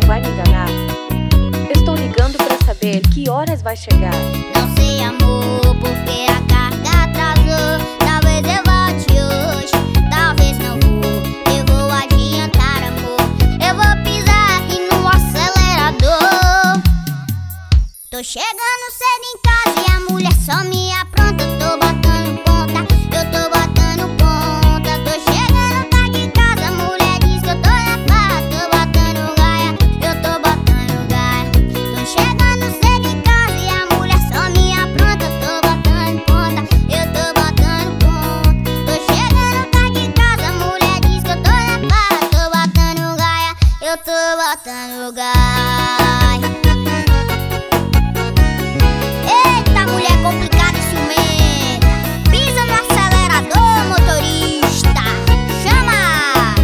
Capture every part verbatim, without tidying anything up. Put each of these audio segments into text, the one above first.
vai me enganar. Estou ligando pra saber que horas vai chegar. Não sei, amor, porque a carga atrasou. Talvez eu volte hoje, talvez não vou. Eu vou adiantar, amor. Eu vou pisar aqui no acelerador. Tô chegando cedo em casa e a mulher só me apronta. Tô botando ponta, eu tô botando ponta. Tô chegando tarde em casa, a mulher diz que eu tô na farra. Tô botando gaia, eu tô botando gaia. Tô chegando cedo em casa e a mulher só me apronta. Tô botando ponta, eu tô botando ponta. Tô chegando tarde em casa, a mulher diz que eu tô na farra. Tô botando gaia, eu tô botando gaia. Eita, mulher complicada e ciumenta. Pisa no acelerador, motorista. Chama!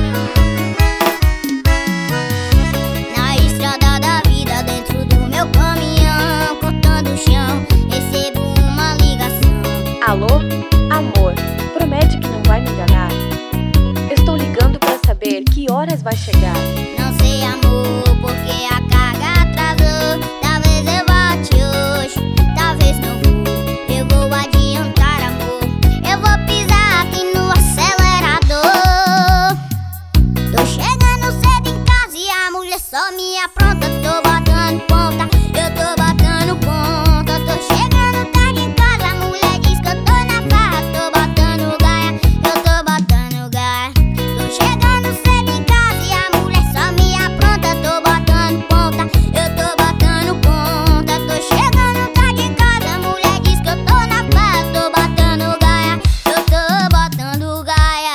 Na estrada da vida, dentro do meu caminhão, cortando o chão, recebo uma ligação. Alô? Amor, promete que não vai me enganar. Estou ligando pra saber que horas vai chegar. Não sei, amor, porque a carga atrasou. Talvez eu volte hoje, talvez não vou. Eu vou adiantar, amor. Eu vou pisar aqui no acelerador. Tô chegando cedo em casa e a mulher só me apronta. Tô botando ponta, eu tô botando ponta. Tô chegando tarde em casa, a mulher diz que eu tô na farra. Tô botando gaia, eu tô botando gaia. Tô chegando cedo em casa e a mulher só me apronta. Tô botando ponta, eu tô botando ponta. Tô chegando tarde em casa, a mulher diz que eu tô na farra. Tô botando gaia, eu tô botando gaia.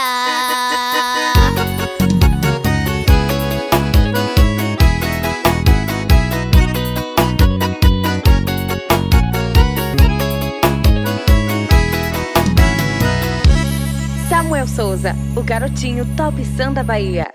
Samuel Souza, o garotinho top Sam da Bahia.